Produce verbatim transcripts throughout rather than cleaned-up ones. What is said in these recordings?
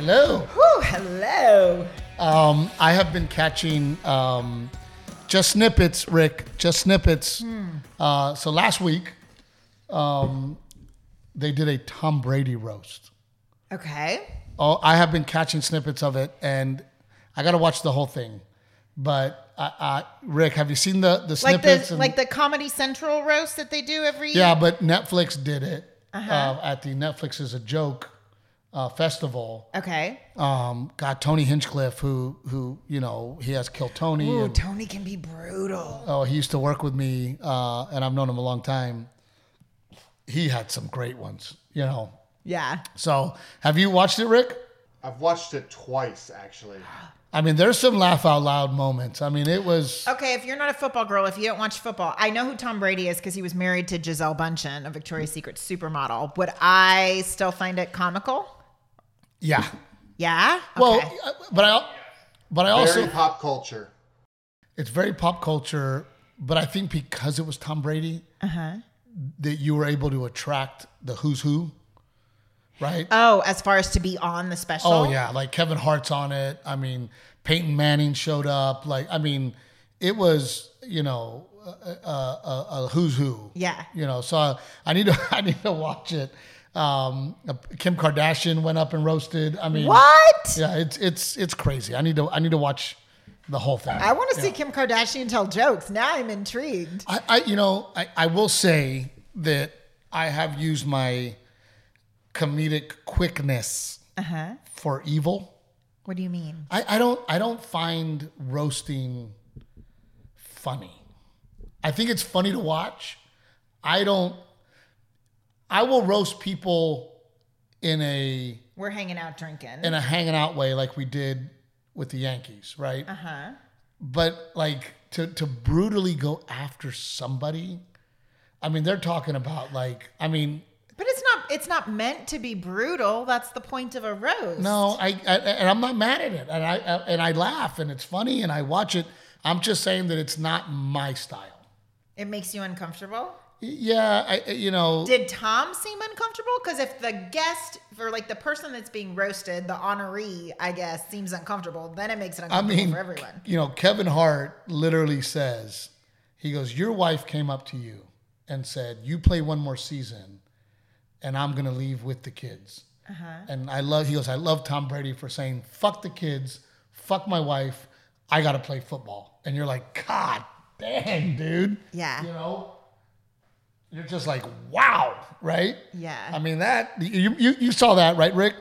Hello. Whew, hello. Um, I have been catching um, just snippets, Rick, just snippets. Hmm. Uh, so last week, um, they did a Tom Brady roast. Okay. Oh, I have been catching snippets of it, and I got to watch the whole thing. But uh, uh, Rick, have you seen the the Like snippets? the and, like the Comedy Central roast that they do every year? yeah, but Netflix did it Uh-huh. uh, at the Netflix is a Joke uh, festival. Okay. Um, got Tony Hinchcliffe, who who you know he has Kill Tony. Ooh, and, Tony can be brutal. oh, he used to work with me, uh, and I've known him a long time. He had some great ones, you know. Yeah. So, have you watched it, Rick? I've watched it twice, actually. I mean, there's some laugh out loud moments. I mean, it was. Okay, if you're not a football girl, if you don't watch football, I know who Tom Brady is because he was married to Gisele Bundchen, a Victoria's Secret supermodel. Would I still find it comical? Yeah. Yeah. Well, Okay. uh, but I, but I also. Very pop culture. It's very pop culture, but I think because it was Tom Brady, Uh-huh. that you were able to attract the who's who, right? Oh, as far as to be on the special? Oh yeah, like Kevin Hart's on it. I mean, Peyton Manning showed up. Like, I mean, it was, you know, a, a, a, a who's who. Yeah. You know, so I, I need to I need to watch it. Um, Kim Kardashian went up and roasted. I mean, What? Yeah, it's it's it's crazy. I need to I need to watch the whole thing. I want to see Yeah. Kim Kardashian tell jokes. Now I'm intrigued. I, I you know, I, I will say that I have used my comedic quickness Uh-huh. for evil. What do you mean? I, I don't I don't find roasting funny. I think it's funny to watch. I don't I will roast people in a We're hanging out drinking. in a hanging out way like we did with the Yankees, right? Uh-huh. But like to to brutally go after somebody, I mean, they're talking about like, I mean, But it's not it's not meant to be brutal. That's the point of a roast. no, I, I and I'm not mad at it, and I, I and I laugh, and it's funny, and I watch it. I'm just saying that it's not my style. It makes you uncomfortable? Yeah, I you know, Did Tom seem uncomfortable? Because if the guest or like the person that's being roasted, the honoree, I guess, seems uncomfortable, then it makes it I uncomfortable mean, for everyone. you know, Kevin Hart literally says, he goes, your wife came up to you and said, you play one more season, and I'm gonna leave with the kids. Uh-huh. And I love, he goes, I love Tom Brady for saying, fuck the kids, fuck my wife, I gotta play football. And you're like, God dang, dude. Yeah. You know? You're just like, wow, right? Yeah. I mean, that, you you, you saw that, right, Rick?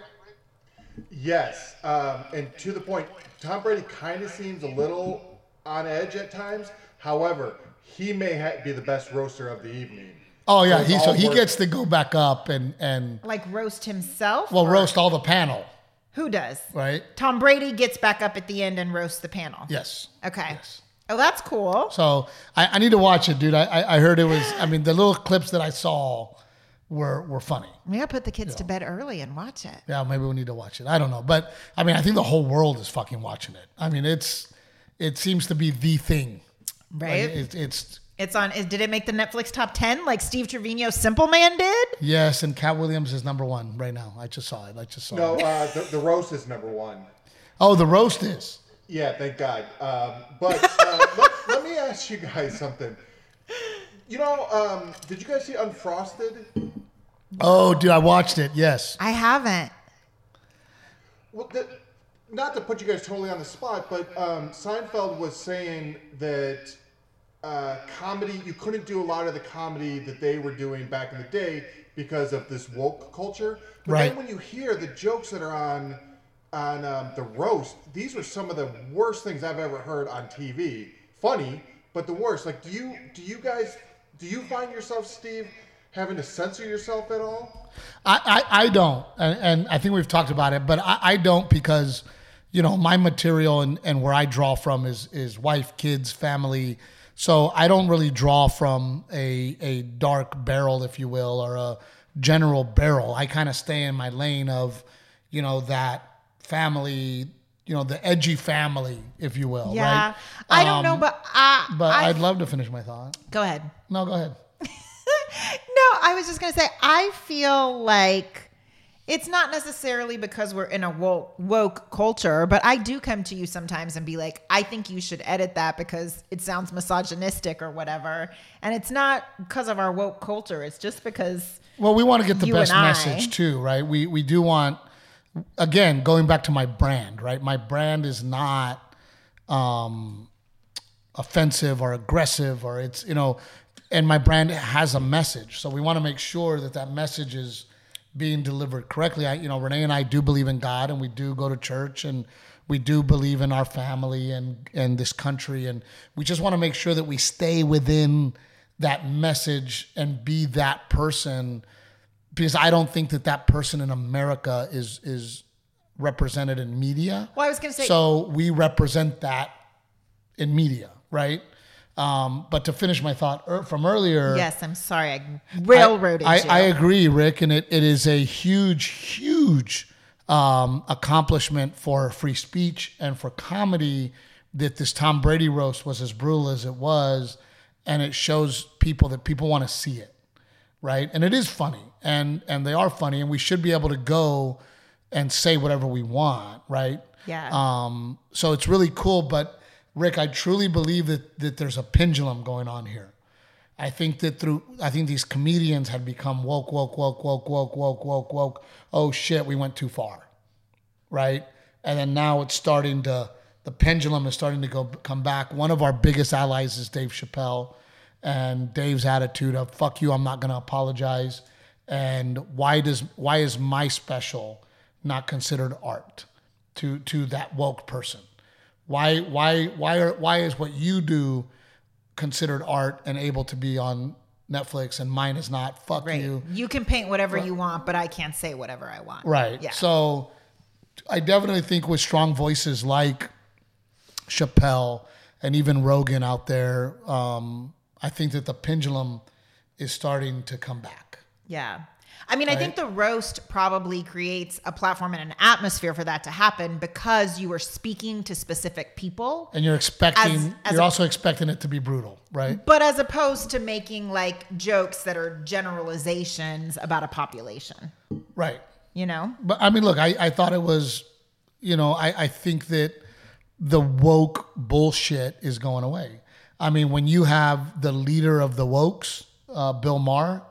Yes, um, and to the point, Tom Brady kind of seems a little on edge at times. However, he may ha- be the best roaster of the evening. Oh, yeah, So it's he, so all he worth gets to go back up and, and Like roast himself? well, or roast all the panel, Who does? right? Tom Brady gets back up at the end and roasts the panel. Yes. Okay. Yes. Oh, that's cool. So I, I need to watch it, dude. I, I I heard it was, I mean, the little clips that I saw were were funny. We gotta put the kids to bed early and watch it. Yeah, maybe we need to watch it. I don't know. But I mean, I think the whole world is fucking watching it. I mean, it's, it seems to be the thing. Right? Like, it, it's, It's on. Is, did it make the Netflix top ten like Steve Trevino Simple Man did? yes, and Cat Williams is number one right now. I just saw it. I just saw No, it. uh, the, the roast is number one. Oh, the roast is. Yeah, thank God. Um, but uh, let, let me ask you guys something. You know, um, did you guys see Unfrosted? Oh, dude, I watched it. Yes. I haven't. Well, the, not to put you guys totally on the spot, but um, Seinfeld was saying that uh, comedy, you couldn't do a lot of the comedy that they were doing back in the day because of this woke culture. But Right. then when you hear the jokes that are on on um, the roast, these are some of the worst things I've ever heard on T V. Funny, but the worst. Like, do you do you guys do you find yourself, Steve, having to censor yourself at all? I, I, I don't, and, and I think we've talked about it, but I, I don't because, you know, my material and, and where I draw from is is wife, kids, family. So I don't really draw from a a dark barrel, if you will, or a general barrel. I kind of stay in my lane of, you know, that family, you know, the edgy family, if you will. Yeah. Right? I don't know, Um, but I. But I, I'd love to finish my thought. Go ahead. No, go ahead. No, I was just gonna say I feel like It's not necessarily because we're in a woke, woke culture, but I do come to you sometimes and be like, I think you should edit that because it sounds misogynistic or whatever. And it's not because of our woke culture. It's just because Well, we want to get the you best and I- message too, right? We we do want, again, going back to my brand, right? My brand is not um, offensive or aggressive, or it's, you know, and my brand has a message. So we want to make sure that that message is being delivered correctly. I, you know, Renee and I do believe in God, and we do go to church, and we do believe in our family and, and this country. And we just want to make sure that we stay within that message and be that person, because I don't think that that person in America is, is represented in media. Well, I was going to say, So we represent that in media, right? Um, but to finish my thought er, from earlier. yes, I'm sorry. I railroaded I, you. I, I agree, Rick, and it, it is a huge, huge um, accomplishment for free speech and for comedy that this Tom Brady roast was as brutal as it was, and it shows people that people want to see it, right? And it is funny, and and they are funny, and we should be able to go and say whatever we want, right? Yeah. Um, so it's really cool, but Rick, I truly believe that that there's a pendulum going on here. I think that through, I think these comedians had become woke, woke, woke, woke, woke, woke, woke, woke. Oh shit, we went too far, right? And then now it's starting to, the pendulum is starting to go come back. One of our biggest allies is Dave Chappelle, and Dave's attitude of "fuck you, I'm not going to apologize." And why does why is my special not considered art to to that woke person? Why why why are why is what you do considered art and able to be on Netflix and mine is not? Fuck right. you. You can paint whatever you want, but I can't say whatever I want. Right. Yeah. So I definitely think with strong voices like Chappelle and even Rogan out there, um, I think that the pendulum is starting to come back. Yeah. I mean, I think the roast probably creates a platform and an atmosphere for that to happen because you are speaking to specific people. And you're expecting, As- as you're a- also expecting it to be brutal, right? But as opposed to making like jokes that are generalizations about a population, Right. you know? But I mean, look, I, I thought it was, you know, I, I think that the woke bullshit is going away. I mean, when you have the leader of the wokes, uh, Bill Maher,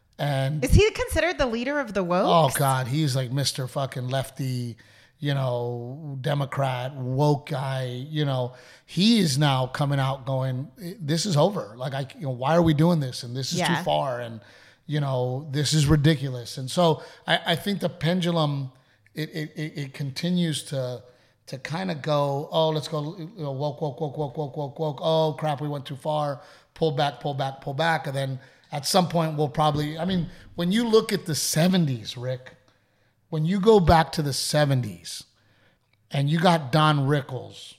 and Is he considered the leader of the woke? oh God, he's like Mister fucking lefty, you know, Democrat, woke guy, you know, he is now coming out going, this is over. Like, I, you know, why are we doing this? And this is Yeah. too far. And, you know, this is ridiculous. And so I, I think the pendulum, it, it, it, it continues to, to kind of go, oh, let's go, you know, woke, woke, woke, woke, woke, woke, woke. Oh crap, we went too far. Pull back, pull back, pull back. And then at some point we'll probably, I mean, when you look at the seventies, Rick, when you go back to the seventies and you got Don Rickles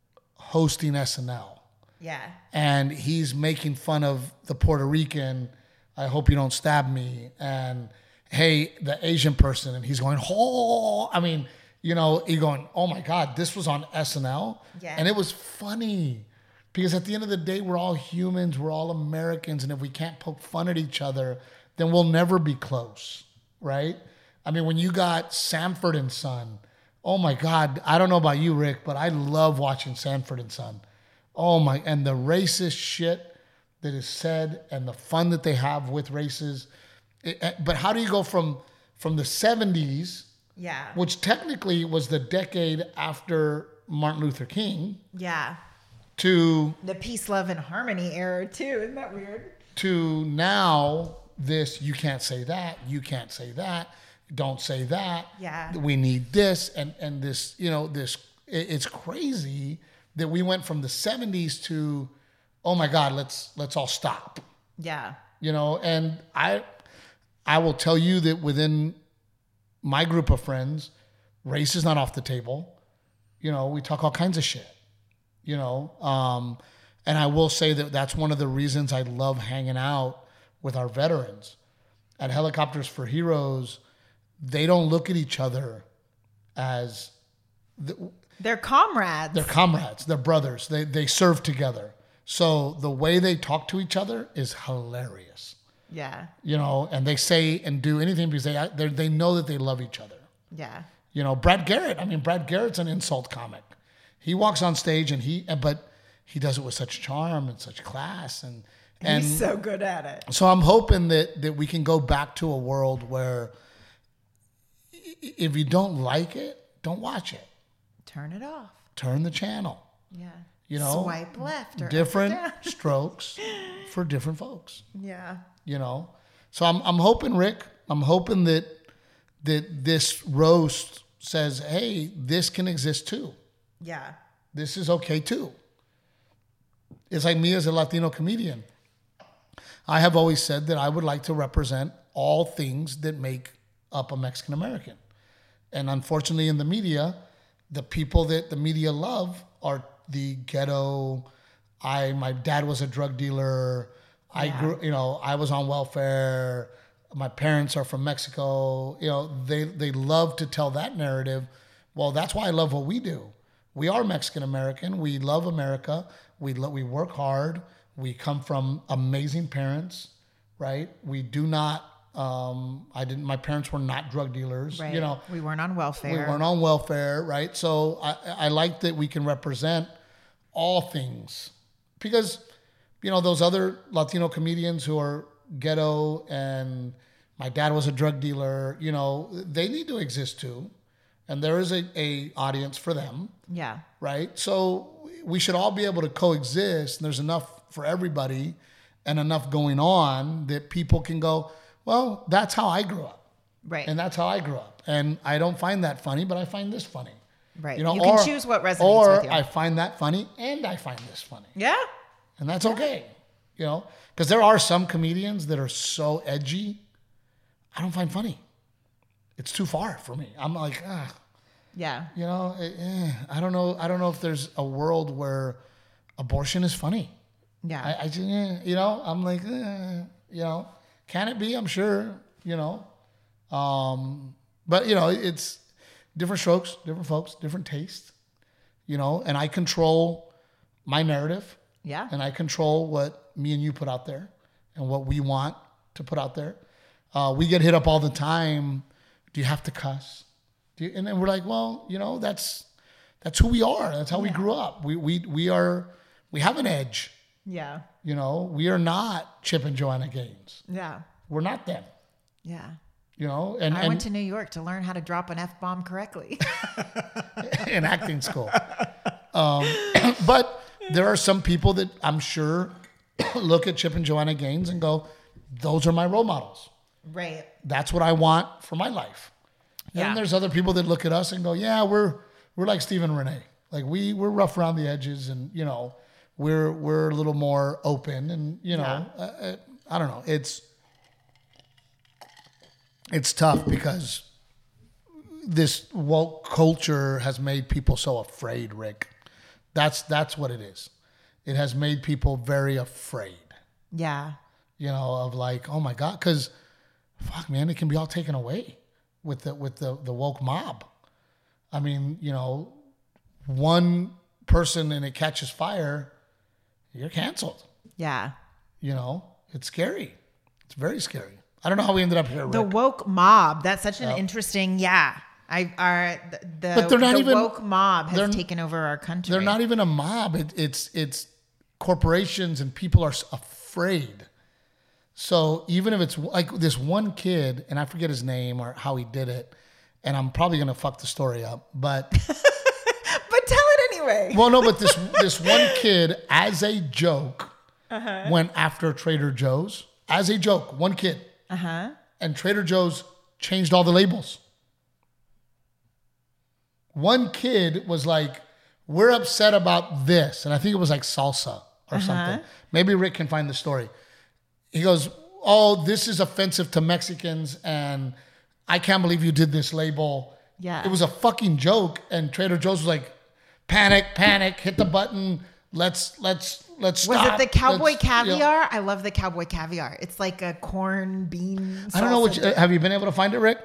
hosting S N L Yeah. and he's making fun of the Puerto Rican, I hope you don't stab me, and hey, the Asian person, and he's going, oh, I mean, you know, you're going, oh my God, this was on S N L? Yeah. And it was funny. Because at the end of the day, we're all humans, we're all Americans, and if we can't poke fun at each other, then we'll never be close, right? I mean, when you got Sanford and Son, oh my God, I don't know about you, Rick, but I love watching Sanford and Son. Oh my, and the racist shit that is said and the fun that they have with races. It, but how do you go from from the seventies, Yeah. which technically was the decade after Martin Luther King, Yeah. to The peace, love, and harmony era too. Isn't that weird? to now this, you can't say that, you can't say that, don't say that. Yeah. We need this and and this, you know, this it, it's crazy that we went from the seventies to, oh my God, let's let's all stop. Yeah. You know, and I I will tell you that within my group of friends, race is not off the table. You know, we talk all kinds of shit. You know, um, and I will say that that's one of the reasons I love hanging out with our veterans. At Helicopters for Heroes, they don't look at each other as the, They're comrades. they're comrades, they're brothers. They they serve together. So the way they talk to each other is hilarious. Yeah. You know, and they say and do anything because they they they know that they love each other. Yeah. You know, Brad Garrett. I mean, Brad Garrett's an insult comic. He walks on stage and he, but he does it with such charm and such class, and and He's so good at it. so I'm hoping that that we can go back to a world where i- if you don't like it, don't watch it. Turn it off. Turn the channel. Yeah. You know, Swipe left or different up or down. strokes for different folks. Yeah. You know, so I'm I'm hoping, Rick. I'm hoping that that this roast says, hey, this can exist too. Yeah. This is okay too. It's like me as a Latino comedian. I have always said that I would like to represent all things that make up a Mexican American. And unfortunately in the media, the people that the media love are the ghetto. I my dad was a drug dealer. I Yeah. grew, you know, I was on welfare. My parents are from Mexico. You know, they they love to tell that narrative. Well, that's why I love what we do. We are Mexican American. We love America. We lo- we work hard. We come from amazing parents, right? We do not. Um, I didn't. My parents were not drug dealers. Right. You know, we weren't on welfare. we weren't on welfare, right? So I, I like that we can represent all things because, you know, those other Latino comedians who are ghetto and my dad was a drug dealer, you know, they need to exist too. And there is a, a audience for them, Yeah. right? So we should all be able to coexist. And there's enough for everybody and enough going on that people can go, well, that's how I grew up. Right. And that's how I grew up. And I don't find that funny, but I find this funny. Right. You know, You can or, choose what resonates or with you. I find that funny and I find this funny. Yeah. And that's okay. You know, because there are some comedians that are so edgy, I don't find funny. It's too far for me. I'm like, ah, Yeah. you know, eh, eh, I don't know. I don't know if there's a world where abortion is funny. Yeah. I, I just, eh, you know, I'm like, eh, you know, can it be? I'm sure, you know. Um, but, you know, it's different strokes, different folks, different tastes, you know, and I control my narrative yeah. and I control what me and you put out there and what we want to put out there. Uh, we get hit up all the time. Do you have to cuss? Do you, and then we're like, well, you know, that's that's who we are. That's how we Yeah. grew up. We we we are we have an edge. Yeah. You know, we are not Chip and Joanna Gaines. Yeah. We're not them. Yeah. You know, and, I and went to New York to learn how to drop an F bomb correctly. in acting school. Um, but there are some people that I'm sure look at Chip and Joanna Gaines and go, those are my role models. Right. That's what I want for my life. Yeah. And there's other people that look at us and go, yeah, we're we're like Steve and Renee. Like we we're rough around the edges, and you know, we're we're a little more open, and you know, Yeah. uh, uh, I don't know. It's it's tough because this woke culture has made people so afraid, Rick. That's that's what it is. It has made people very afraid. Yeah. You know, of like, oh my God, because fuck, man, it can be all taken away with the with the the woke mob. I mean, you know, one person and it catches fire, you're canceled. Yeah. You know, it's scary. It's very scary. I don't know how we ended up here, Rick. The woke mob. That's such an Yep. interesting. Yeah. I are the, the, But they're not the even- woke mob they're- has taken over our country. They're not even a mob. It, it's it's corporations and people are s- afraid. So even if it's like this one kid, and I forget his name or how he did it, and I'm probably gonna fuck the story up, but But tell it anyway. well, no, but this this one kid, as a joke, went after Trader Joe's as a joke. One kid, Uh huh. and Trader Joe's changed all the labels. One kid was like, "We're upset about this," and I think it was like salsa or something. Maybe Rick can find the story. He goes, "Oh, this is offensive to Mexicans, and I can't believe you did this label." Yeah. It was a fucking joke, and Trader Joe's was like, "Panic, panic! Hit the button. Let's let's let's Was stop. it the cowboy Let's," you know. caviar? I love the cowboy caviar. It's like a corn bean. I don't know salsa what. You, dip. have you been able to find it, Rick?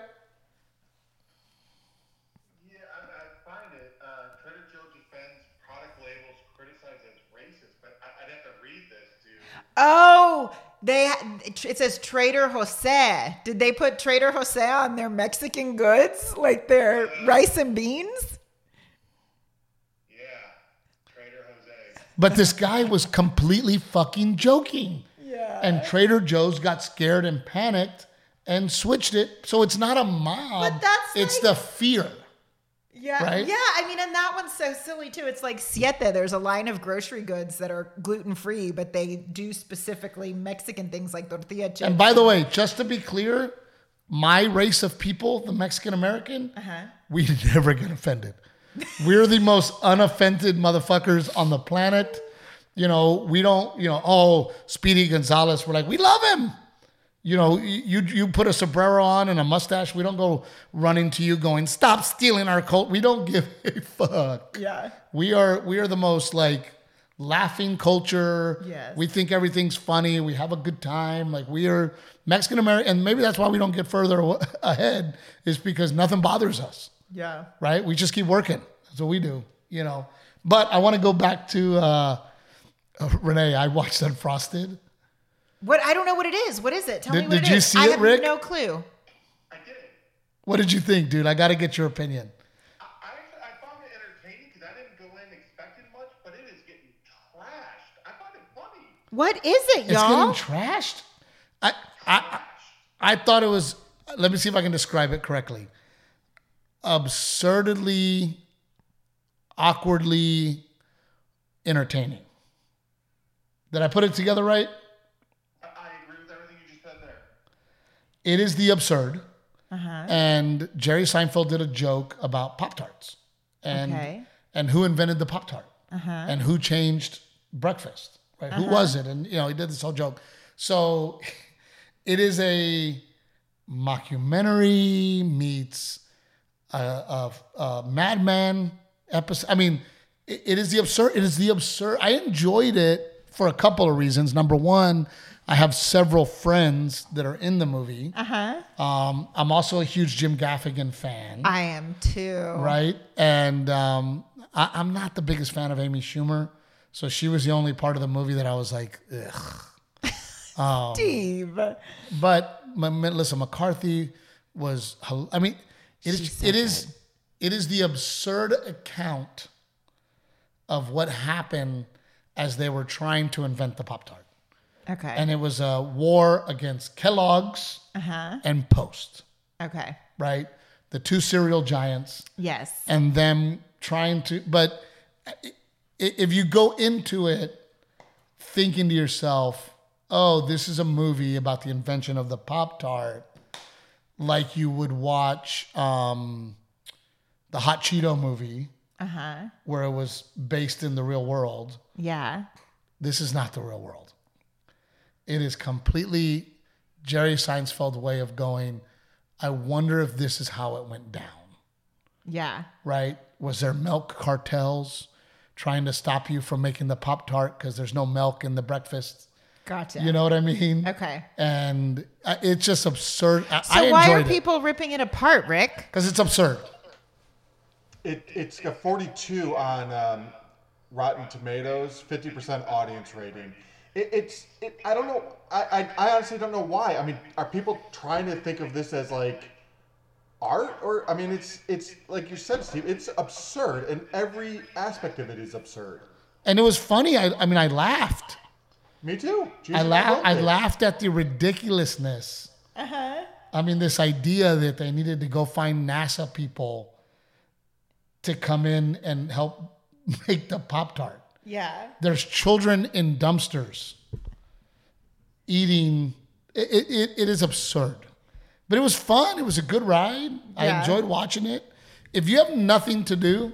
Yeah, I, I find it. Uh, Trader Joe defends product labels criticized as racist, but I, I'd have to read this to. Oh, They it says Trader Jose. Did they put Trader Jose on their Mexican goods, like their rice and beans? Yeah, Trader Jose. But this guy was completely fucking joking. Yeah. And Trader Joe's got scared and panicked and switched it. So it's not a mob. But that's it's like- the fear. Yeah, Right? yeah. I mean, and that one's so silly too. It's like Siete. There's a line of grocery goods that are gluten free, but they do specifically Mexican things like tortilla chips. And by the way, just to be clear, my race of people, the Mexican American, Uh-huh. we never get offended. We're the most unoffended motherfuckers on the planet. You know, we don't, you know, oh, Speedy Gonzalez, we're like, we love him. You know, you you put a sombrero on and a mustache, we don't go running to you going, stop stealing our cult. We don't give a fuck. Yeah. We are we are the most like laughing culture. Yes. We think everything's funny. We have a good time. Like we are Mexican American, and maybe that's why we don't get further ahead is because nothing bothers us, Yeah. right? We just keep working. That's what we do, you know. But I want to go back to uh, uh, Renee. I watched Unfrosted. What? I don't know what it is. What is it? Tell Did- me what did it you is. see I it, have Rick? no clue. I did. What did you think, dude? I got to get your opinion. I, I, I found it entertaining because I didn't go in expecting much, but it is getting trashed. I found it funny. What is it, It's y'all? getting trashed. I, I I thought it was. Let me see if I can describe it correctly. Absurdly, awkwardly entertaining. Did I put it together right? I, I agree with everything you just said there. It is the absurd. Uh-huh. And Jerry Seinfeld did a joke about Pop-Tarts. And Okay. and who invented the Pop-Tart. Uh-huh. And who changed breakfast. Right? Who was it? And you know, he did this whole joke. So it is a mockumentary meets a, a, a Madman episode. I mean, it, it is the absurd. It is the absurd. I enjoyed it for a couple of reasons. Number one, I have several friends that are in the movie. Uh-huh. Um, I'm also a huge Jim Gaffigan fan, I am too. right? And um, I, I'm not the biggest fan of Amy Schumer, so she was the only part of the movie that I was like, ugh. Steve. But my- Melissa McCarthy was. hel- I mean, it is. She's so It is. It is the absurd account of what happened as they were trying to invent the Pop-Tart. Okay. And it was a war against Kellogg's uh-huh. and Post, Okay. right? The two cereal giants, Yes. and them trying to. But i- if you go into it thinking to yourself, oh, this is a movie about the invention of the Pop-Tart, like you would watch um, the Hot Cheeto movie, Uh-huh. where it was based in the real world. Yeah. This is not the real world. It is completely Jerry Seinfeld's way of going, I wonder if this is how it went down, Yeah. right? Was there milk cartels trying to stop you from making the Pop-Tart because there's no milk in the breakfast? Gotcha. You know what I mean? Okay. And uh, it's just absurd. I, So I why are enjoyed it people ripping it apart, Rick? because it's absurd. It, it's a forty-two on um, Rotten Tomatoes, fifty percent audience rating. It, it's, it, I don't know, I, I, I honestly don't know why. I mean, are people trying to think of this as like art? Or, I mean, it's, it's like you said, Steve, it's absurd, and every aspect of it is absurd. And it was funny. I, I mean, I laughed. Me too. I Jesus, laughed. loved I it. laughed at the ridiculousness. Uh-huh. I mean, this idea that they needed to go find NASA people to come in and help make the Pop-Tart. Yeah. There's children in dumpsters eating. It, it, it is absurd. But it was fun. It was a good ride. I Yeah. enjoyed watching it. If you have nothing to do,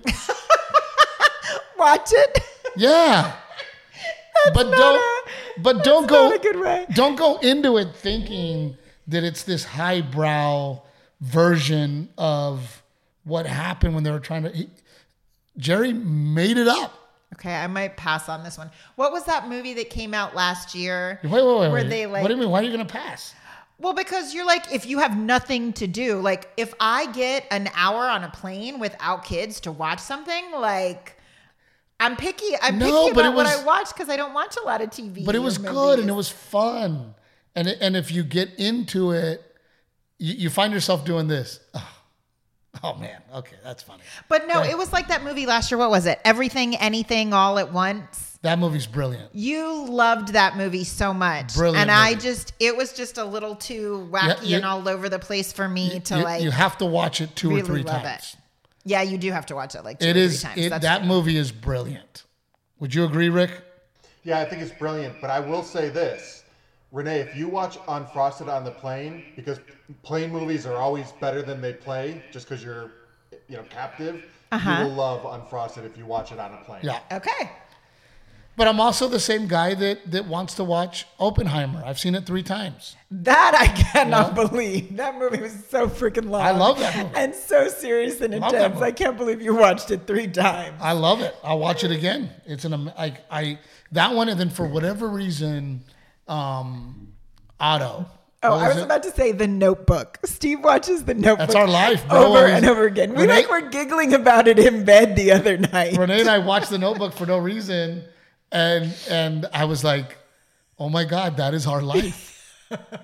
Watch it. yeah. but not don't a- but don't go not a good ride. don't go into it thinking that it's this highbrow version of what happened when they were trying to he, Jerry made it up. Okay, I might pass on this one. What was that movie that came out last year? Wait, wait, wait, Where wait. they, like- what do you mean? Why are you going to pass? Well, because you're like, if you have nothing to do, like if I get an hour on a plane without kids to watch something, like I'm picky. I'm No, picky but about it what was- I watch because I don't watch a lot of T V. But it was or good and it movies. was fun. And it, and if you get into it, you, you find yourself doing this. Oh, oh man, okay, that's funny. But no, Right. it was like that movie last year. What was it? Everything, Anything, All at Once. That movie's brilliant. You loved that movie so much. Brilliant And I movie. just, it was just a little too wacky Yeah, you- and all over the place for me to you, like you have to watch it two really or three love times. it. Yeah, you do have to watch it like two It or is three times. it, That's that true. movie is brilliant. Would you agree, Rick? Yeah, I think it's brilliant. But I will say this, Renee, if you watch Unfrosted on the Plane, because plane movies are always better than they play, just because you're, you know, captive. Uh-huh. You will love Unfrosted if you watch it on a plane. Yeah. Okay. But I'm also the same guy that that wants to watch Oppenheimer. I've seen it three times. That I cannot believe. That movie was so freaking long. I love that movie. And so serious and Love that intense. movie. I can't believe you watched it three times. I love it. I'll watch it again. It's an am- I I that one, and then for whatever reason, um, Otto. Oh, What I was it? about to say The Notebook. Steve watches The Notebook. That's our life, bro. Over Always- and over again. We Renee- like were giggling about it in bed the other night. Renee and I watched The Notebook for no reason, and and I was like, "Oh my God, that is our life."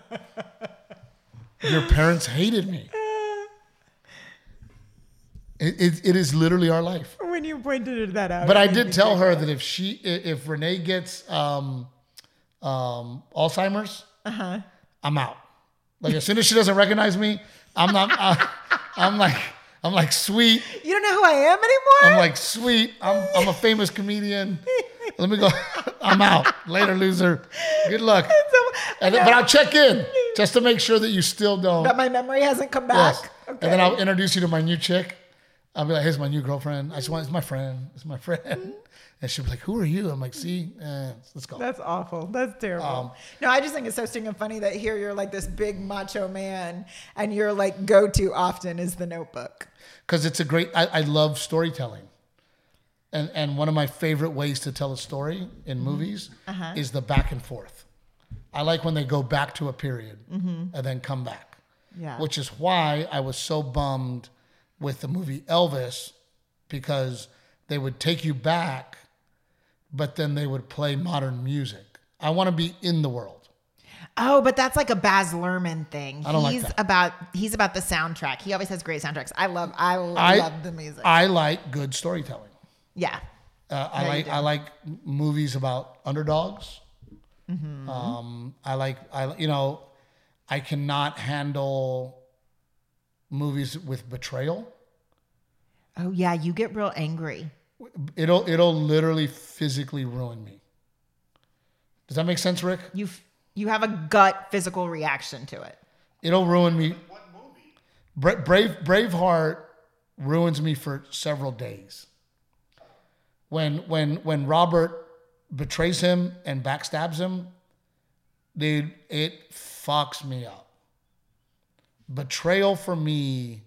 Your parents hated me. It, it, it is literally our life. When you pointed that out. But it I made did me tell giggle. her that if she, if Renee gets um, um, Alzheimer's, Uh-huh. I'm out. Like as soon as she doesn't recognize me, I'm not. I, I'm like, I'm like sweet. You don't know who I am anymore? I'm like sweet. I'm I'm a famous comedian. Let me go. I'm out. Later, loser. Good luck. So- And then, but I'll check in just to make sure that you still don't. That my memory hasn't come back. Yes. Okay. And then I'll introduce you to my new chick. I'll be like, here's my new girlfriend. I just want, it's my friend. It's my friend. And she'll be like, who are you? I'm like, see, eh, let's go. That's awful. That's terrible. Um, no, I just think it's so stinking funny that here you're like this big macho man and your like go-to often is The Notebook. Because it's a great, I, I love storytelling. And and one of my favorite ways to tell a story in movies Uh-huh. is the back and forth. I like when they go back to a period and then come back. Yeah. Which is why I was so bummed with the movie Elvis, because they would take you back, but then they would play modern music. I want to be in the world. Oh, but that's like a Baz Luhrmann thing. I don't like he's that. about he's about the soundtrack. He always has great soundtracks. I love I, I love the music. I like good storytelling. yeah. Uh, I Yeah, you like do. I like m- movies about underdogs. Mm-hmm. Um, I like I you know I cannot handle movies with betrayal. Oh yeah, you get real angry. It'll it'll literally physically ruin me. Does that make sense, Rick? You f- you have a gut physical reaction to it. It'll ruin me. Bra- Brave Braveheart ruins me for several days. When when when Robert betrays him and backstabs him, dude, it fucks me up. Betrayal for me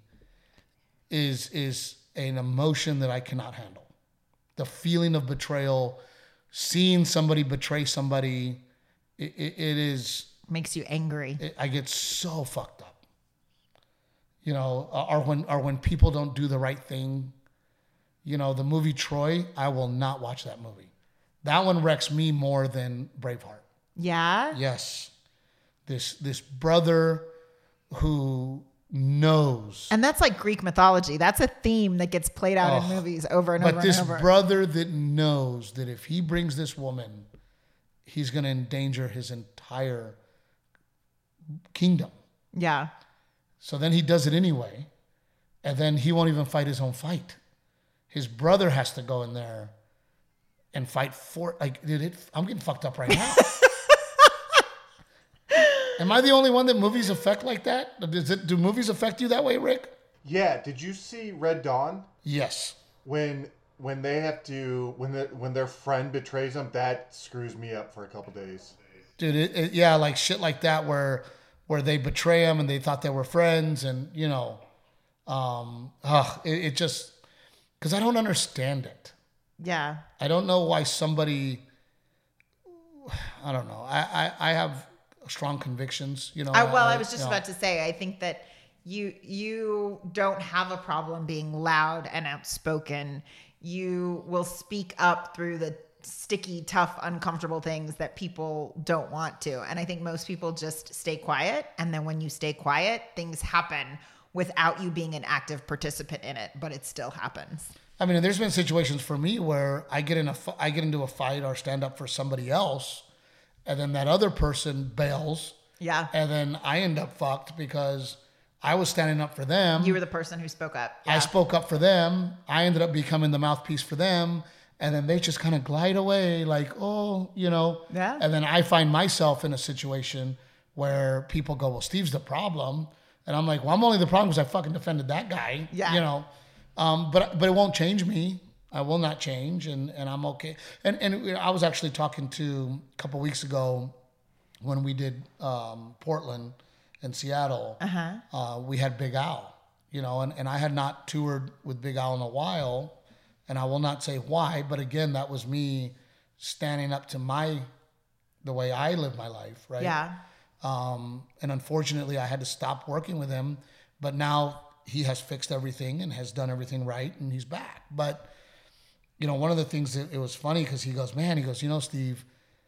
is is an emotion that I cannot handle. The feeling of betrayal, seeing somebody betray somebody, it, it, it is. Makes you angry. It, I get so fucked up. You know, or when or when people don't do the right thing. You know, the movie Troy, I will not watch that movie. That one wrecks me more than Braveheart. Yeah? Yes. This this brother who knows. And that's like Greek mythology. That's a theme that gets played out in Oh, movies over and but over this and over. brother that knows that if he brings this woman, he's going to endanger his entire kingdom. yeah. So then he does it anyway, and then he won't even fight his own fight. His brother has to go in there and fight for. Like, dude, it, I'm getting fucked up right now. Am I the only one that movies affect like that? Does it? Do movies affect you that way, Rick? Yeah. Did you see Red Dawn? Yes. When when they have to when the, when their friend betrays them, that screws me up for a couple days. Dude, it, it, yeah, like shit like that where where they betray him and they thought they were friends, and you know, um, ugh, it, it just because I don't understand it. Yeah. I don't know why somebody. I don't know. I I, I have strong convictions. You know. I, well, I was just you know, about to say, I think that you you don't have a problem being loud and outspoken. You will speak up through the sticky, tough, uncomfortable things that people don't want to. And I think most people just stay quiet. And then when you stay quiet, things happen without you being an active participant in it, but it still happens. I mean, there's been situations for me where I get in a, I get into a fight or stand up for somebody else, and then that other person bails. Yeah. And then I end up fucked because I was standing up for them. You were the person who spoke up. Yeah. I spoke up for them. I ended up becoming the mouthpiece for them. And then they just kind of glide away like, oh, you know. Yeah. And then I find myself in a situation where people go, well, Steve's the problem. And I'm like, well, I'm only the problem because I fucking defended that guy. Yeah. You know. Um, but but it won't change me. I will not change, and, and I'm okay. And and I was actually talking to a couple weeks ago when we did um, Portland and Seattle. Uh-huh. Uh, we had Big Al, you know, and, and I had not toured with Big Al in a while. And I will not say why, but again, that was me standing up to my, the way I live my life, right? Yeah. Um, and unfortunately, I had to stop working with him, but now he has fixed everything and has done everything right, and he's back. But, you know, one of the things that it was funny because he goes, man, he goes, you know, Steve,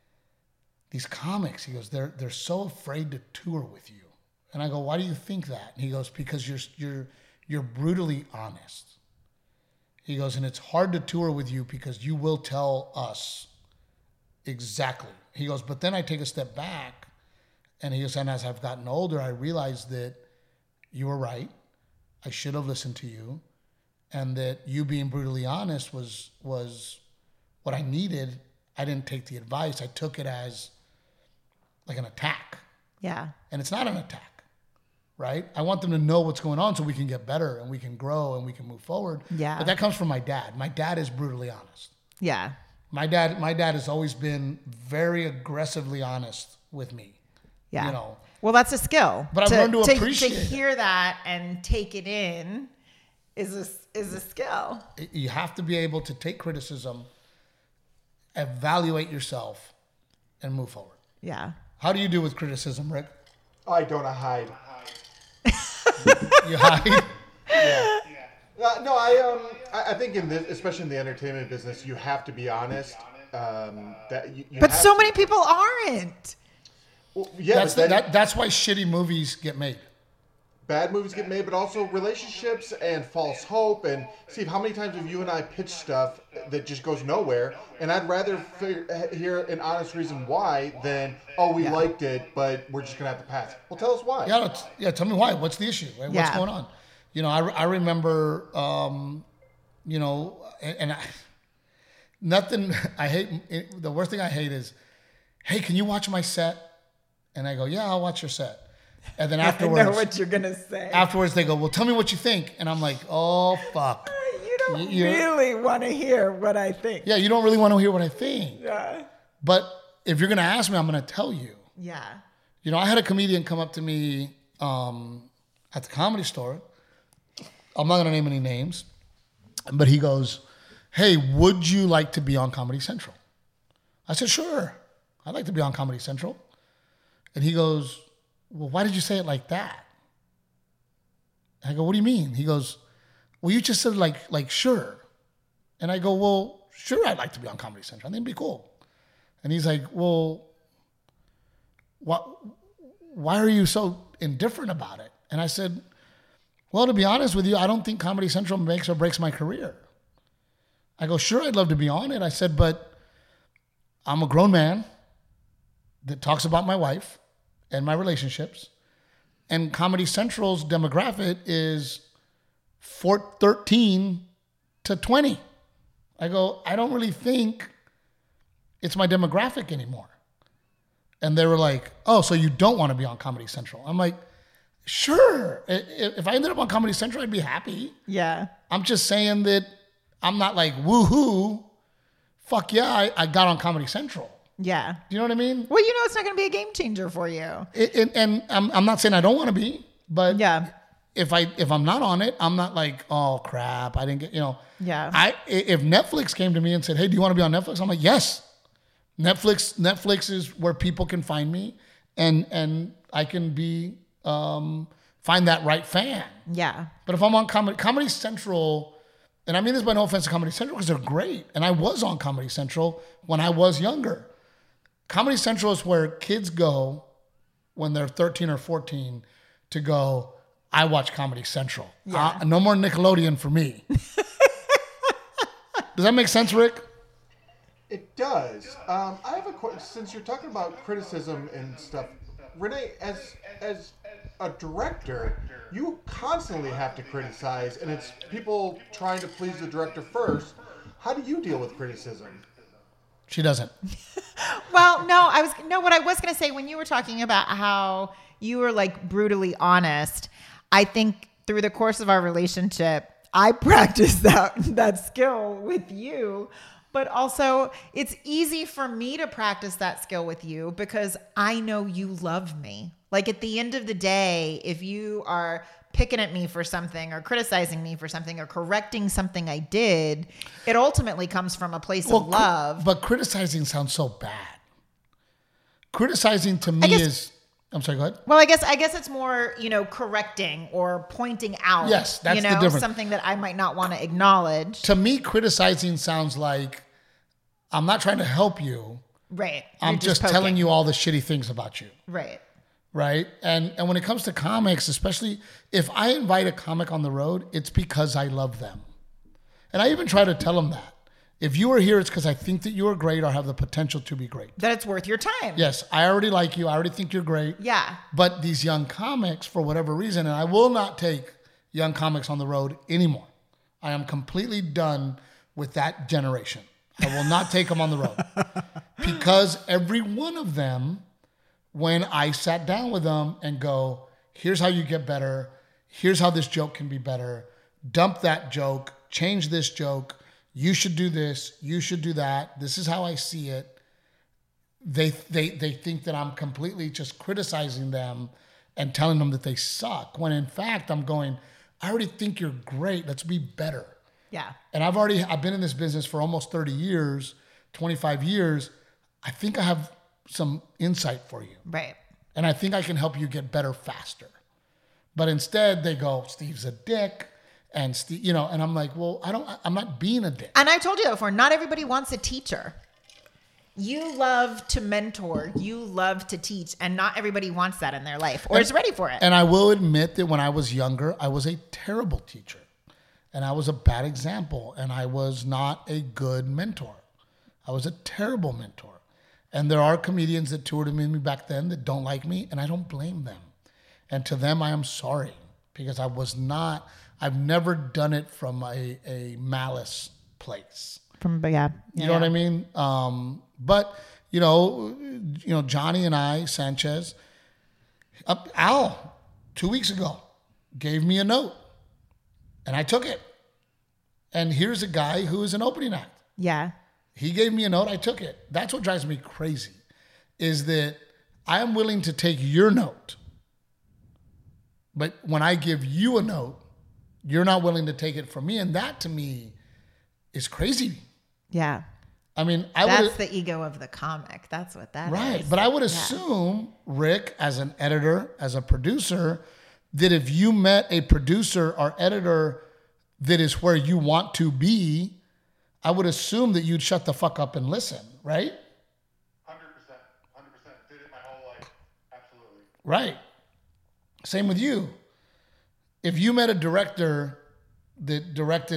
these comics, he goes, they're they're so afraid to tour with you. And I go, why do you think that? And he goes, because you're you're you're brutally honest. He goes, and it's hard to tour with you because you will tell us exactly. He goes, but then I take a step back, and he goes, and as I've gotten older, I realized that you were right. I should have listened to you, and that you being brutally honest was was what I needed. I didn't take the advice. I took it as like an attack. Yeah. And it's not an attack, right? I want them to know what's going on so we can get better and we can grow and we can move forward. Yeah. But that comes from my dad. My dad is brutally honest. Yeah. My dad, my dad has always been very aggressively honest with me. Yeah. You know. Well, that's a skill. But I've to, learned to to, appreciate to it. hear that and take it in is a, is a skill. You have to be able to take criticism, evaluate yourself, and move forward. Yeah. How do you do with criticism, Rick? I don't hide. You hide? Yeah. Uh, no, I um, I, I think in this, especially in the entertainment business, you have to be honest. Um, that you, you But have so to- many people aren't. Well, yeah, That's but the, then that, that's why shitty movies get made. bad movies get made, but also relationships and false hope. And Steve, how many times have you and I pitched stuff that just goes nowhere? And I'd rather figure, hear an honest reason why than, oh, we Yeah. liked it, but we're just gonna have to pass. Well, tell us why. Yeah, let's- yeah. Tell me why. What's the issue? Right? What's Yeah. going on? You know, I, I remember, um, you know, and, and I, nothing. I hate it, the worst thing I hate is, hey, can you watch my set? And I go, yeah, I'll watch your set. And then I afterwards, know what you're going to say. afterwards they go, well, tell me what you think. And I'm like, oh fuck. You don't You- really want to hear what I think. Yeah, you don't really want to hear what I think. Yeah. But if you're gonna ask me, I'm gonna tell you. Yeah. You know, I had a comedian come up to me um, at the Comedy Store. I'm not going to name any names, but he goes, hey, would you like to be on Comedy Central? I said, sure. I'd like to be on Comedy Central. And he goes, well, why did you say it like that? I go, what do you mean? He goes, well, you just said like, like, sure. And I go, well, sure, I'd like to be on Comedy Central. I think it'd be cool. And he's like, well, what? Why are you so indifferent about it? And I said, well, to be honest with you, I don't think Comedy Central makes or breaks my career. I go, sure, I'd love to be on it. I said, but I'm a grown man that talks about my wife and my relationships. And Comedy Central's demographic is four, thirteen to twenty. I go, I don't really think it's my demographic anymore. And they were like, oh, so you don't want to be on Comedy Central? I'm like, sure. I- If I ended up on Comedy Central, I'd be happy. Yeah. I'm just saying that I'm not like, woohoo, fuck yeah, I, I got on Comedy Central. Yeah. Do you know what I mean? Well, you know, it's not going to be a game changer for you. It, it, and I'm, I'm not saying I don't want to be, but Yeah. if I if I'm not on it, I'm not like, oh crap, I didn't get, you know. Yeah. I if Netflix came to me and said, hey, do you want to be on Netflix? I'm like, yes. Netflix Netflix is where people can find me, and and I can be um, find that right fan. Yeah. But if I'm on Comedy Comedy Central, and I mean this by no offense to Comedy Central because they're great. And I was on Comedy Central when I was younger. Comedy Central is where kids go when they're thirteen or fourteen to go, I watch Comedy Central. Yeah. Uh, no more Nickelodeon for me. Does that make sense, Rick? It does. Um, I have a question. Since you're talking about criticism and stuff, Renee, as as a director, you constantly have to criticize, and it's people trying to please the director first. How do you deal with criticism? She doesn't. Well, no, I was no. What I was going to say when you were talking about how you were like brutally honest, I think through the course of our relationship, I practiced that that skill with you. But also, it's easy for me to practice that skill with you because I know you love me. Like at the end of the day, if you are picking at me for something or criticizing me for something or correcting something I did, it ultimately comes from a place Well, of love. Cri- but criticizing sounds so bad. Criticizing to me guess- is, I'm sorry, go ahead. Well, I guess I guess it's more, you know, correcting or pointing out. Yes, that's you the know, difference. something that I might not want to acknowledge. To me, criticizing sounds like I'm not trying to help you. Right. I'm You're just, poking. telling you all the shitty things about you. Right. Right. And and when it comes to comics, especially if I invite a comic on the road, it's because I love them. And I even try to tell them that. If you are here, it's because I think that you are great or have the potential to be great. That it's worth your time. Yes, I already like you. I already think you're great. Yeah. But these young comics, for whatever reason, and I will not take young comics on the road anymore. I am completely done with that generation. I will not take them on the road. Because every one of them, when I sat down with them and go, here's how you get better. Here's how this joke can be better. Dump that joke. Change this joke. You should do this. You should do that. This is how I see it. They they they think that I'm completely just criticizing them and telling them that they suck. When in fact, I'm going, I already think you're great. Let's be better. Yeah. And I've already, I've been in this business for almost thirty years, twenty-five years. I think I have some insight for you. Right. And I think I can help you get better faster. But instead they go, Steve's a dick. And Steve, you know, and I'm like, well, I don't, I'm not being a dick. And I've told you that before. Not everybody wants a teacher. You love to mentor. You love to teach. And not everybody wants that in their life or And- is ready for it. And I will admit that when I was younger, I was a terrible teacher. And I was a bad example. And I was not a good mentor. I was a terrible mentor. And there are comedians that toured with me back then that don't like me, and I don't blame them. And to them, I am sorry because I was not, I've never done it from a, a malice place. From yeah. You know what I mean? Um, but, you know, you know, Johnny and I, Sanchez, uh, Al, two weeks ago, gave me a note. And I took it. And here's a guy who is an opening act. Yeah. He gave me a note. I took it. That's what drives me crazy is that I am willing to take your note. But when I give you a note, you're not willing to take it from me. And that to me is crazy. Yeah. I mean, I That's would. the ego of the comic. That's what that is. Right. But I would assume, Rick, as an editor, as a producer, that if you met a producer or editor that is where you want to be, I would assume that you'd shut the fuck up and listen, right? one hundred percent. one hundred percent. Did it my whole life. Absolutely. Right. Same with you. If you met a director that directed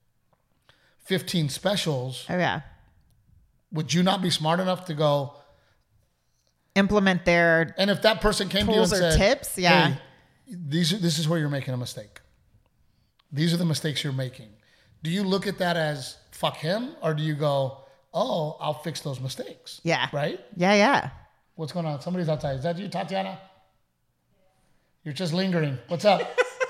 fifteen specials, Oh yeah. would you not be smart enough to go, Implement their and if that person came Tools to you or and said, tips? Yeah. hey, these are, this is where you're making a mistake. These are the mistakes you're making. Do you look at that as fuck him, or do you go, oh, I'll fix those mistakes? Yeah. Right? Yeah, yeah. What's going on? Somebody's outside. Is that you, Tatiana? You're just lingering. What's up?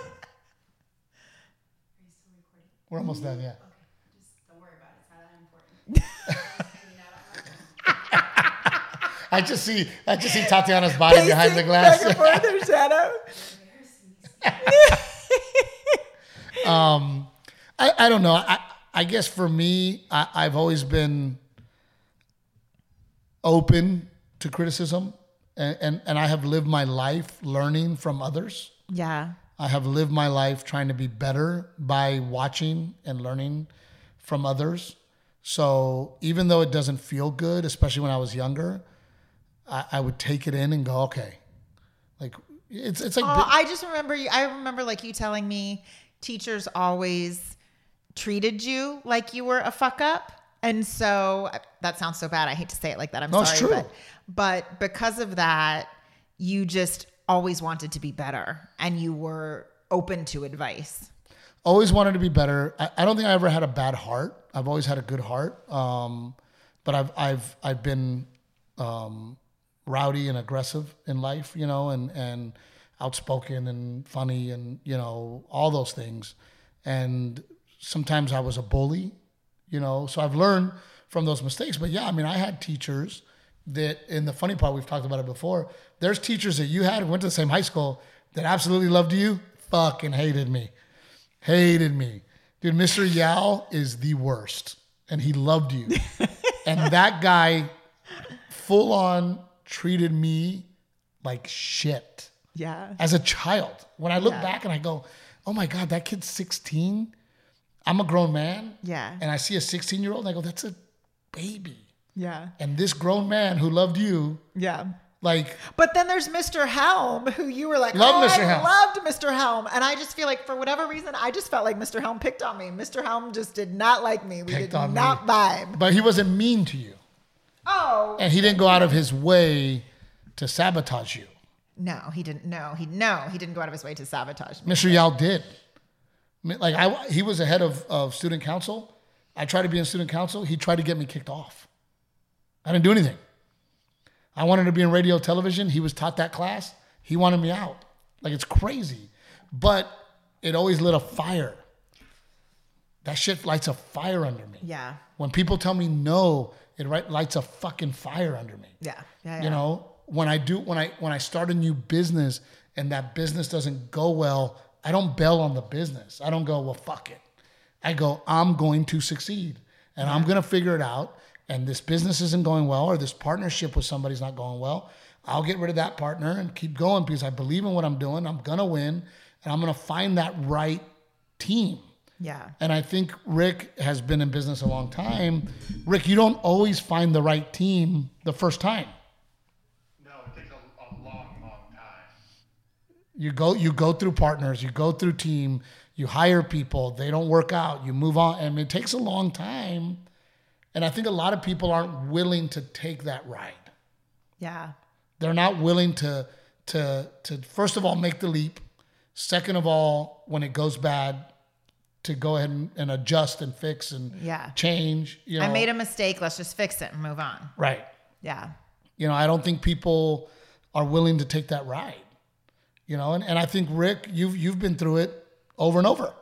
We're almost done, yeah. Don't worry about it. It's not that important. I just see I just see Tatiana's body behind the glass. Back and forth in shadow. um, I, I don't know. I, I guess for me, I, I've always been open to criticism, and, and, and I have lived my life learning from others. Yeah. I have lived my life trying to be better by watching and learning from others. So even though it doesn't feel good, especially when I was younger, I, I would take it in and go, okay. Like it's it's like Oh, I just remember you. I remember like you telling me teachers always treated you like you were a fuck up. And so that sounds so bad. I hate to say it like that. I'm No, it's sorry. true. But, but because of that, you just always wanted to be better and you were open to advice. always wanted to be better. I, I don't think I ever had a bad heart. I've always had a good heart. Um, but I've I've I've been um, rowdy and aggressive in life, you know, and and outspoken and funny and, you know, all those things. And sometimes I was a bully, you know, so I've learned from those mistakes. But yeah, I mean, I had teachers that, and the funny part, we've talked about it before, there's teachers that you had who went to the same high school that absolutely loved you, fucking hated me. Hated me. Dude, Mister Yao is the worst. And he loved you. And that guy full on treated me like shit. Yeah. As a child. When I look Yeah. back and I go, oh my God, that kid's sixteen. I'm a grown man. Yeah. And I see a sixteen year old and I go, that's a baby. Yeah. And this grown man who loved you, Yeah. like, But then there's Mister Helm, who you were like, Love oh, Mister I Helm. loved Mister Helm. And I just feel like for whatever reason, I just felt like Mister Helm picked on me. Mister Helm just did not like me. We Picked did on not me. vibe. but he wasn't mean to you. Oh. And he didn't go out of his way to sabotage you. No, he didn't. No, he no, he didn't go out of his way to sabotage me. Mister Yao did. I mean, Like I, he was the head of, of student council. I tried to be in student council. He tried to get me kicked off. I didn't do anything. I wanted to be in radio television. He was taught that class. He wanted me out. Like, it's crazy. But it always lit a fire. That shit lights a fire under me. Yeah. When people tell me no, it ri- lights a fucking fire under me. Yeah. Yeah. yeah. You know, when I do, when I when I start a new business and that business doesn't go well, I don't bail on the business. I don't go, well, fuck it. I go, I'm going to succeed and I'm going to figure it out. And this business isn't going well, or this partnership with somebody's not going well. I'll get rid of that partner and keep going because I believe in what I'm doing. I'm going to win and I'm going to find that right team. Yeah. And I think Rick has been in business a long time. Rick, you don't always find the right team the first time. No, it takes a, a long, long time. You go, you go through partners, you go through team, you hire people, they don't work out, you move on. And it takes a long time. And I think a lot of people aren't willing to take that ride. Yeah. They're not willing to, to, to first of all, make the leap. Second of all, when it goes bad, to go ahead and, and adjust and fix and Yeah. change. You know, I made a mistake. Let's just fix it and move on. right. Yeah. You know, I don't think people are willing to take that ride. You know, and, and I think Rick, you've you've been through it over and over.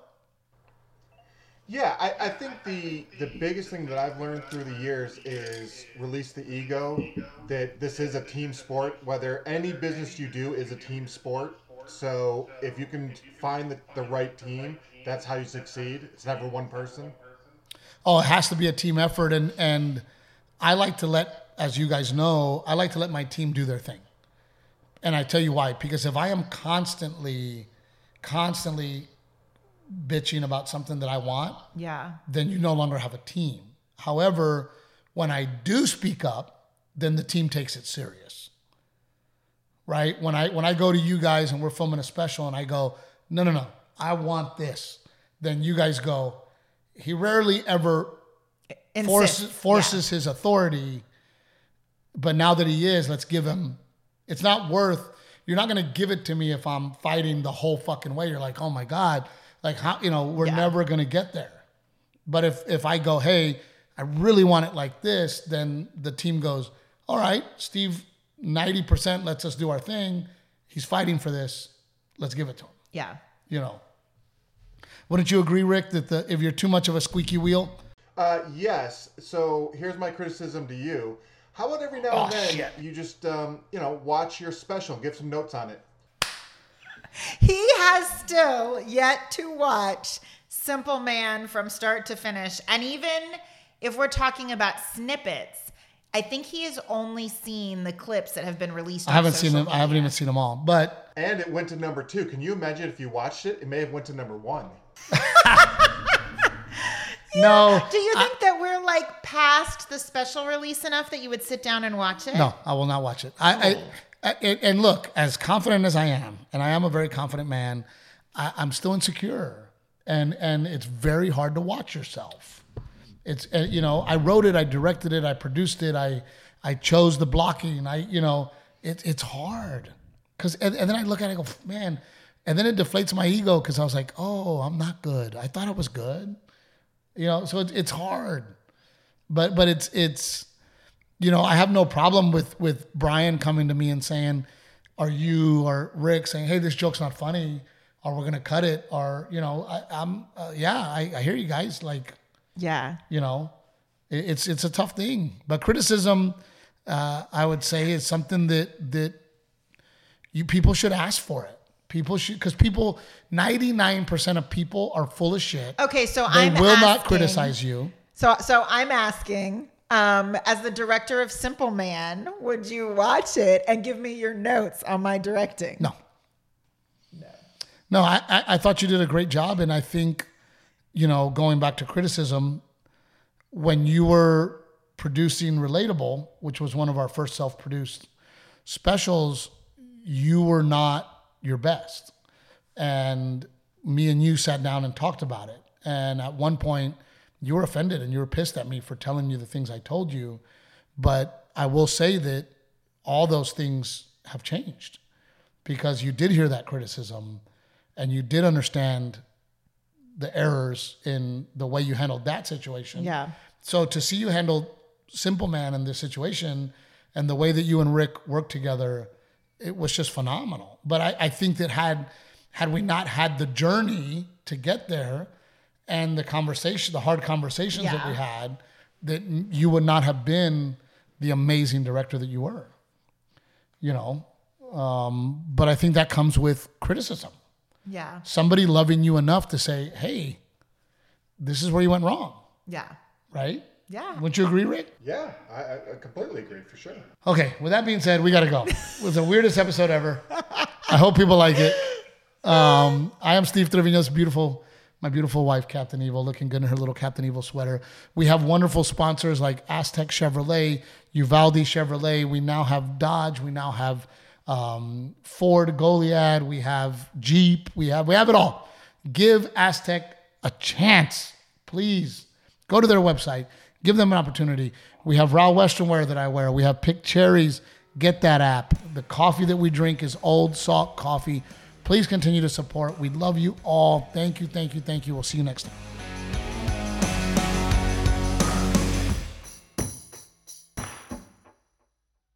Yeah, I, I think the the biggest thing that I've learned through the years is release the ego, that this is a team sport. Whether any business you do is a team sport. So if you can find the, the right team, that's how you succeed. It's never one person. Oh, it has to be a team effort. And, and I like to let, as you guys know, I like to let my team do their thing. And I tell you why. Because if I am constantly, constantly bitching about something that I want, Yeah. then you no longer have a team. However, when I do speak up, then the team takes it serious. Right? When I when I go to you guys and we're filming a special and I go, no, no, no, I want this. Then you guys go, he rarely ever Insist. forces forces his authority. But now that he is, let's give him, it's not worth, you're not going to give it to me if I'm fighting the whole fucking way. You're like, oh my God, like how, you know, we're Yeah. never going to get there. But if, if I go, hey, I really want it like this, then the team goes, all right, Steve, ninety percent lets us do our thing. He's fighting for this. Let's give it to him. Yeah. You know, wouldn't you agree, Rick, that the, if you're too much of a squeaky wheel, Uh, yes. So here's my criticism to you. How about every now Oh, and then shit. you just um, you know watch your special, give some notes on it. He has still yet to watch Simple Man from start to finish. And even if we're talking about snippets, I think he has only seen the clips that have been released. I on haven't seen social them. I haven't media. even seen them all. But And it went to number two. Can you imagine if you watched it? It may have went to number one. no, Do you think that we're like past the special release enough that you would sit down and watch it? no, I will not watch it. I, I, I and and look, as confident as I am, and I am a very confident man, I, I'm still insecure, and and it's very hard to watch yourself. It's uh, you know, I wrote it, I directed it, I produced it, I I chose the blocking. I you know, it, it's hard because and, and then I look at it, and go, man, and then it deflates my ego because I was like, oh, I'm not good. I thought I was good, you know. So it, it's hard, but but it's it's you know, I have no problem with with Brian coming to me and saying, are you or Rick saying, hey, this joke's not funny, or we're gonna cut it, or you know, I, I'm uh, yeah, I, I hear you guys like. Yeah. You know, it, it's it's a tough thing, but criticism, uh, I would say, is something that that you people should ask for it. People should, because people, ninety-nine percent of people are full of shit. Okay, so They I'm will not asking- criticize you. So so I'm asking, um, as the director of Simple Man, would you watch it and give me your notes on my directing? No. No. No, I, I I thought you did a great job, and I think, you know, going back to criticism, when you were producing Relatable, which was one of our first self-produced specials, you were not your best. And me and you sat down and talked about it. And at one point, you were offended and you were pissed at me for telling you the things I told you. But I will say that all those things have changed because you did hear that criticism and you did understand the errors in the way you handled that situation. Yeah. So to see you handle Simple Man in this situation and the way that you and Rick worked together, it was just phenomenal. But I, I think that had had we not had the journey to get there and the conversation, the hard conversations that Yeah. we had, that you would not have been the amazing director that you were. You know, um, but I think that comes with criticism. Yeah. Somebody loving you enough to say, hey, this is where you went wrong, Yeah. right? Yeah. Wouldn't you agree, Rick? Yeah, I, I I completely agree for sure. Okay, with that being said, we got to go. It was the weirdest episode ever. I hope people like it. Um, I am Steve Trevino's beautiful, my beautiful wife, Captain Evil, looking good in her little Captain Evil sweater. We have wonderful sponsors like Aztec Chevrolet, Uvalde Chevrolet. We now have Dodge. We now have um, Ford Goliad. We have Jeep. We have we have it all. Give Aztec a chance, please. Go to their website. Give them an opportunity. We have Raw Western wear that I wear. We have Pick Cherries. Get that app. The coffee that we drink is Old Salt Coffee. Please continue to support. We love you all. Thank you, thank you, thank you. We'll see you next time.